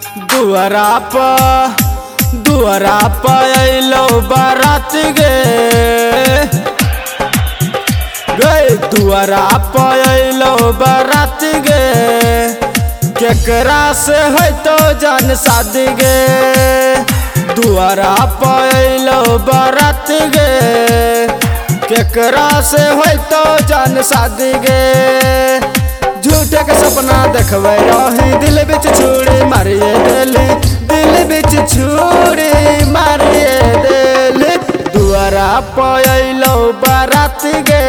दुआरा पर अइलो बारात गे दुआरा पर अइलो बारात गे केकरा से है तो जान शादी गे दुआरा पर अइलो बारात गे केकरा से है तो जान शादी गे झूठे के सपना देखबे रही दिल बिच छुरी मारिए देली दिल बिच छुरी मारिए देली दुआरा पर अइलो बारात गे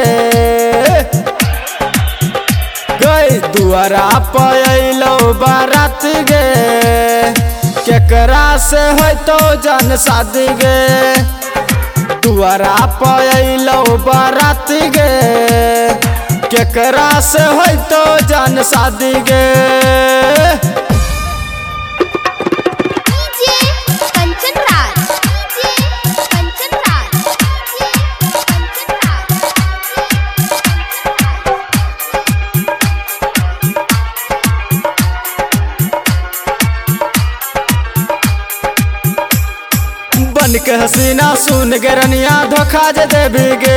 दुआरा पर अइलो बारात गे केकरा से है तो जान शादी गे दुआरा पर अइलो बारात गे केकरा से है तो जान शादी गे बन के हसीना सुन गे रनिया धोखा जे देवी गे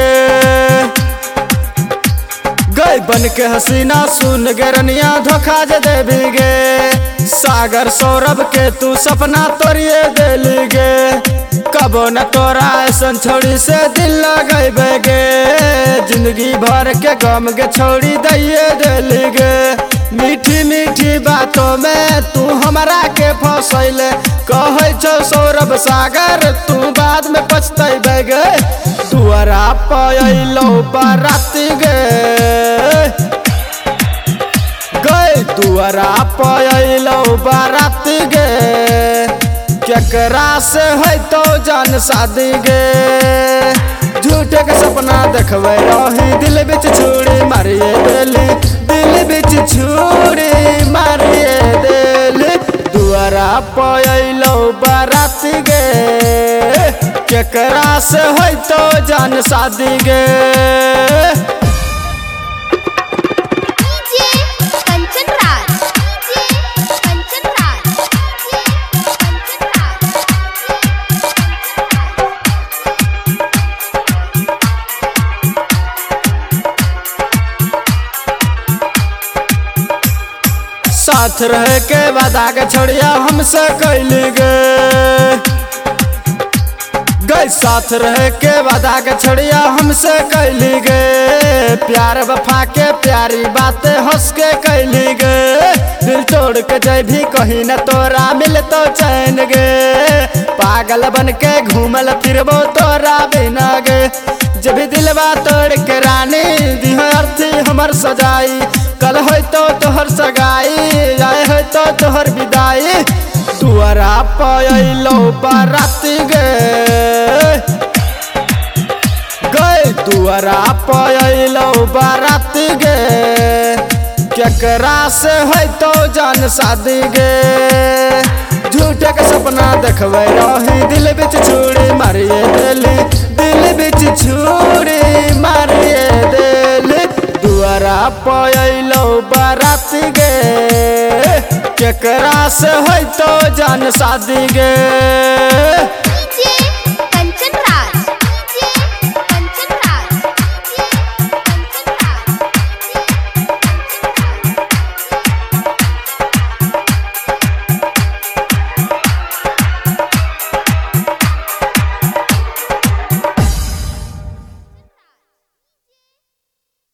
गई बन के हसीना सुन गे रनिया धोखा जे देवी गे सागर सौरभ के तू सपना तोड़िए देली गे कबो न तोरा ऐसन छोड़ी से दिल लगेबे गे जिंदगी भर के गम के छोड़ी दैए देली गे मीठी मीठी बातों में तू हमरा के फसैले कहे छो सौरभ सागर तू बाद में पछतैबे गे दुआरा पर अइलो बारात गे दुआरा पर अइलो बारात गे केकरा से है तो जान शादी गे झूठे के सपना देखबे रही दिल बिच छुरी मारिए देली दिल बिच छुरी मारिए देली दुआरा पर अइलो बारात गे केकरा से है तो जान शादी गे साथ रहे के वादा के छोड़िया हमसे कैली गे साथ रहे के वादा के छोड़िया हमसे कैली गे प्यार वफा के प्यारी बातें हंस के कैली गे दिल तोड़ के जय भी कहीं न तोरा मिल तो चैन गे पागल बन के घूमल फिरबो तोरा बिना गे जब भी दिलवा तोड़ के रानी दिह अर्थी हमर सजाई कल है तो तोहर सगाई आए है तो तोहर विदाई दुआरा पर अइलो बारात गे दुआरा पर अइलो बारात गे केकरा से है तो जान शादी गे झूठे के सपना देखबे रही दिल बिच छुरी मारिए देली दिल बिच छुरी मारिए देली दुआरा पर अइलो बारात गे केकरा से है तो जान शादी गे।